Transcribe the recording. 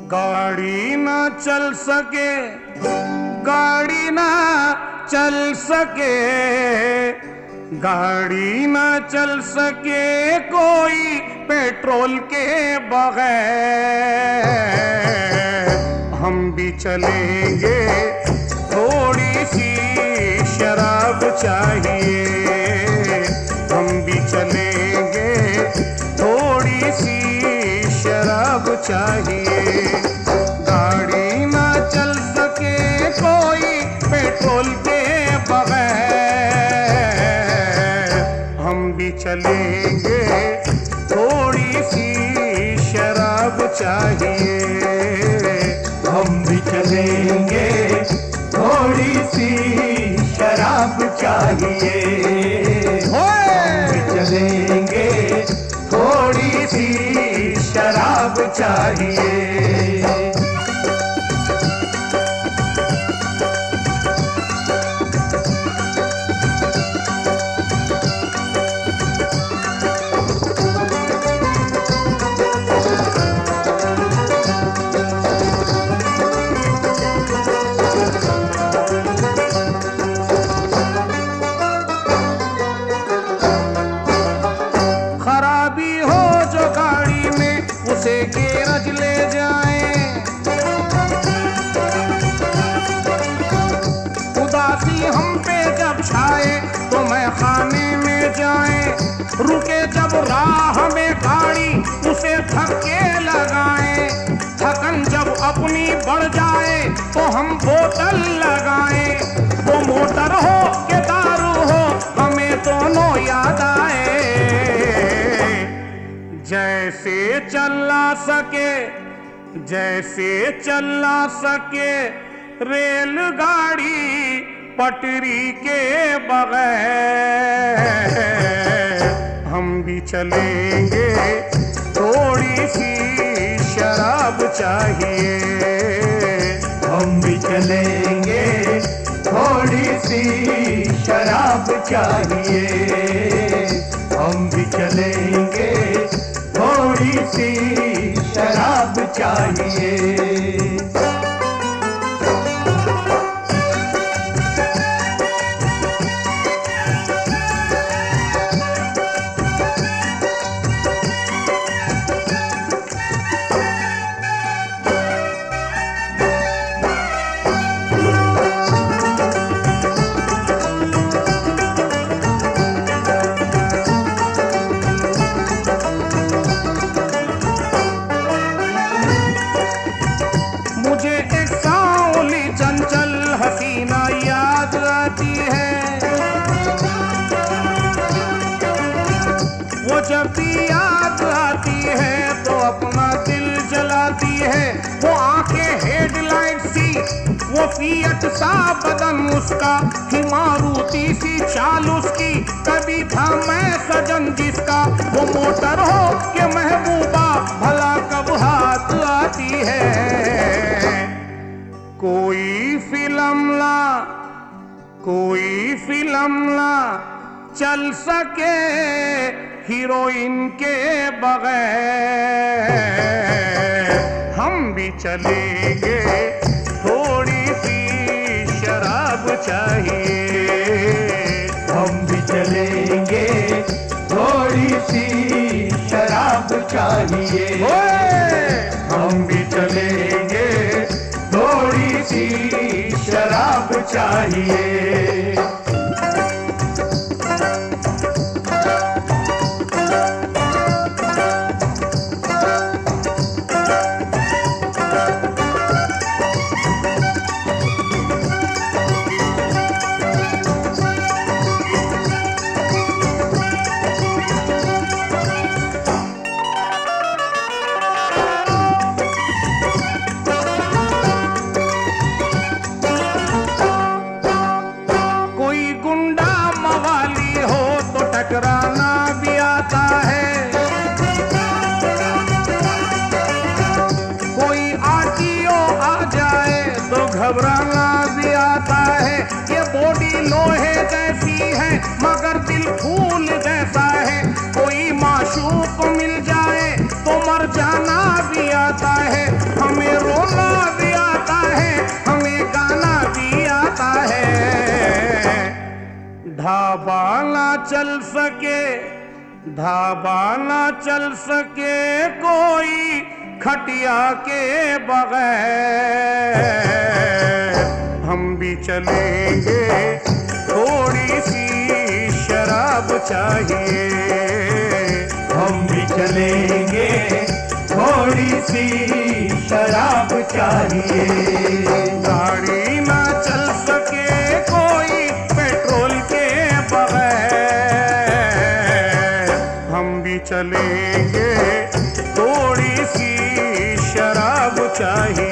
गाड़ी ना चल सके, गाड़ी ना चल सके, गाड़ी ना चल सके कोई पेट्रोल के बगैर। हम भी चलेंगे, थोड़ी सी शराब चाहिए। हम भी चलेंगे, थोड़ी सी शराब चाहिए। गाड़ी ना चल सके कोई पेट्रोल के बगैर। हम भी चलेंगे, थोड़ी सी शराब चाहिए। हम भी चलेंगे, थोड़ी सी शराब चाहिए। हम भी चलेंगे, थोड़ी सी शराब चाहिए। खराबी हो जो गाड़ी में उसे गैरेज ले जाएं। उदासी हम पे जब छाए तो मैं खाने में जाएं। रुके जब राह में गाड़ी उसे धक्के लगाएं। थकन जब अपनी बढ़ जाए तो हम बोतल लगाएं। वो मोटर हो के दारू हो हमें दोनों याद आए। जैसे चला सके, जैसे चला सके रेलगाड़ी पटरी के बगैर। हम भी चलेंगे, थोड़ी सी शराब चाहिए। हम भी चलेंगे, थोड़ी सी शराब चाहिए। हम भी चलेंगे, थोड़ी सी शराब चाहिए। मुझे एक सांवली चंचल हसीना याद आती है। वो जब भी याद आती है तो अपना दिल जलाती है। वो आंखें हेडलाइट सी, वो फिएट सा बदन उसका, ही मारुति सी चाल उसकी। कभी था मैं सजन जिसका, वो मोटर हो के महबूबा भला कब हाथ आती है। कोई फिल्म ला, कोई फिल्म ला चल सके हीरोइन के बगैर। हम भी चलेंगे, थोड़ी सी शराब चाहिए। हम भी चलेंगे, थोड़ी सी शराब चाहिए। हम भी चलेंगे, थोड़ी सी शराब चाहिए। हंसना भी आता है, हमें रोना भी आता है, हमें गाना भी आता है। ढाबा ना चल सके, ढाबा ना चल सके कोई खटिया के बगैर, हम भी चलेंगे, थोड़ी सी शराब चाहिए। हम भी चलेंगे, थोड़ी सी शराब चाहिए। गाड़ी ना चल सके कोई पेट्रोल के बगैर, हम भी चलेंगे, थोड़ी सी शराब चाहिए।